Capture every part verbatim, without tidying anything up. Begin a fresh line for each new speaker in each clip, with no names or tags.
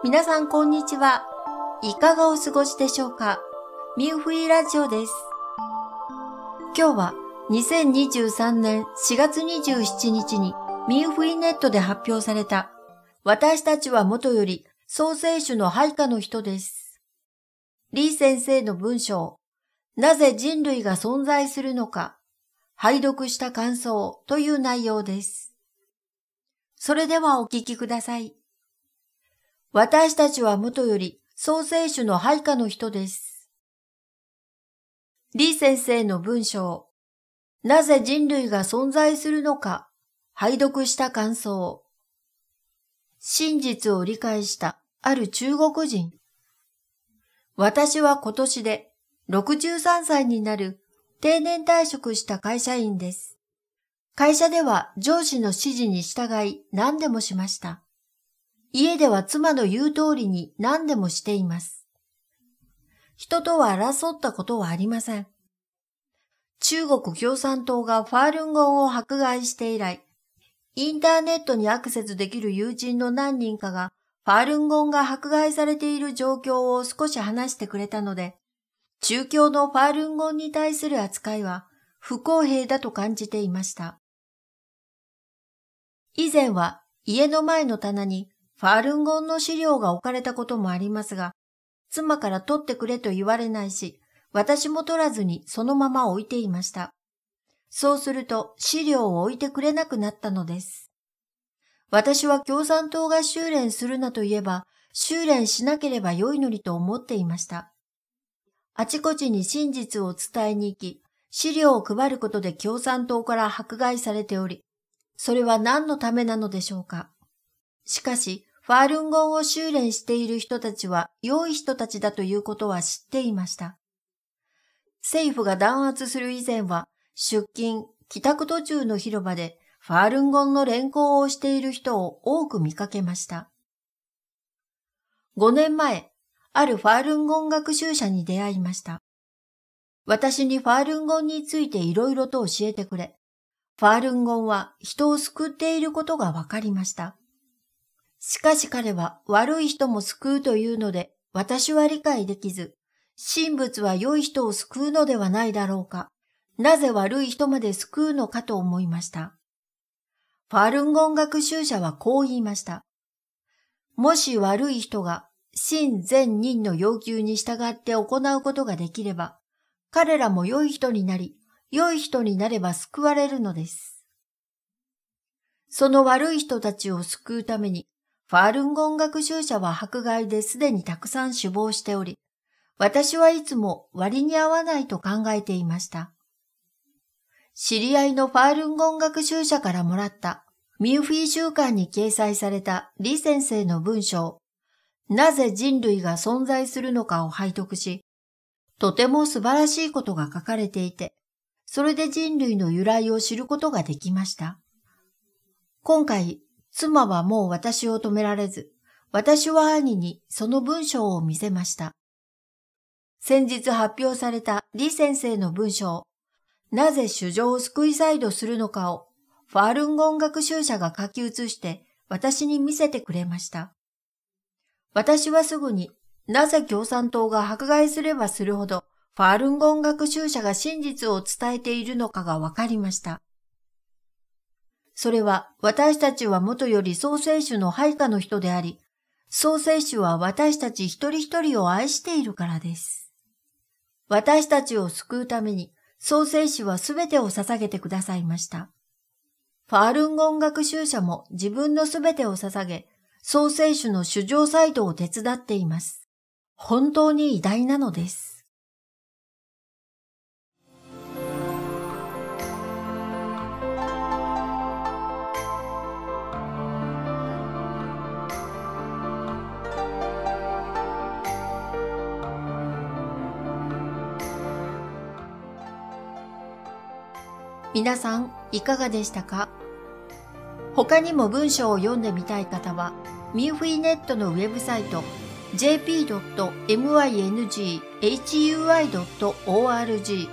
皆さんこんにちは。いかがお過ごしでしょうか。ミンフイラジオです。今日はにせんにじゅうさんねんしがつにじゅうしちにちにミンフイネットで発表された私たちはもとより創世主の配下の人です。リー先生の文章、なぜ人類が存在するのか、拝読した感想という内容です。それではお聞きください。私たちはもとより創世主の配下の人です。リー先生の文章、なぜ人類が存在するのか、拝読した感想。真実を理解したある中国人。私は今年でろくじゅうさんさいになる定年退職した会社員です。会社では上司の指示に従い何でもしました。家では妻の言う通りに何でもしています。人とは争ったことはありません。中国共産党がファールンゴンを迫害して以来、インターネットにアクセスできる友人の何人かがファールンゴンが迫害されている状況を少し話してくれたので、中共のファールンゴンに対する扱いは不公平だと感じていました。以前は家の前の棚にファールンゴンの資料が置かれたこともありますが、妻から取ってくれと言われないし、私も取らずにそのまま置いていました。そうすると資料を置いてくれなくなったのです。私は共産党が修練するなと言えば、修練しなければよいのにと思っていました。あちこちに真実を伝えに行き、資料を配ることで共産党から迫害されており、それは何のためなのでしょうか。しかし、ファールンゴンを修練している人たちは良い人たちだということは知っていました。政府が弾圧する以前は、出勤、帰宅途中の広場でファールンゴンの連行をしている人を多く見かけました。ごねんまえ、あるファールンゴン学習者に出会いました。私にファールンゴンについていろいろと教えてくれ、ファールンゴンは人を救っていることがわかりました。しかし彼は悪い人も救うというので、私は理解できず、神仏は良い人を救うのではないだろうか、なぜ悪い人まで救うのかと思いました。ファールンゴン学習者はこう言いました。もし悪い人が真善人の要求に従って行うことができれば、彼らも良い人になり、良い人になれば救われるのです。その悪い人たちを救うために、ファールンゴン学習者は迫害ですでにたくさん死亡しており、私はいつも割に合わないと考えていました。知り合いのファールンゴン学習者からもらったミンフィー週刊に掲載された李先生の文章、なぜ人類が存在するのかを拝読し、とても素晴らしいことが書かれていて、それで人類の由来を知ることができました。今回、妻はもう私を止められず、私は兄にその文章を見せました。先日発表された李先生の文章、なぜ衆生を救い再度するのかを、ファールンゴン学習者が書き写して私に見せてくれました。私はすぐに、なぜ共産党が迫害すればするほど、ファールンゴン学習者が真実を伝えているのかがわかりました。それは私たちはもとより創世主の配下の人であり、創世主は私たち一人一人を愛しているからです。私たちを救うために創世主はすべてを捧げてくださいました。ファールンゴン学習者も自分のすべてを捧げ、創世主の主張サイドを手伝っています。本当に偉大なのです。皆さんいかがでしたか？他にも文章を読んでみたい方は、ミンフィネットのウェブサイト ジェーピードットミンフィドットオーアールジー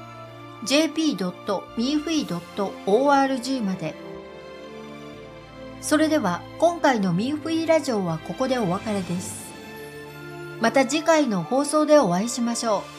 ジェーピードットミンフィドットオーアールジー まで。 それでは今回のミーフィーラジオはここでお別れです。また次回の放送でお会いしましょう。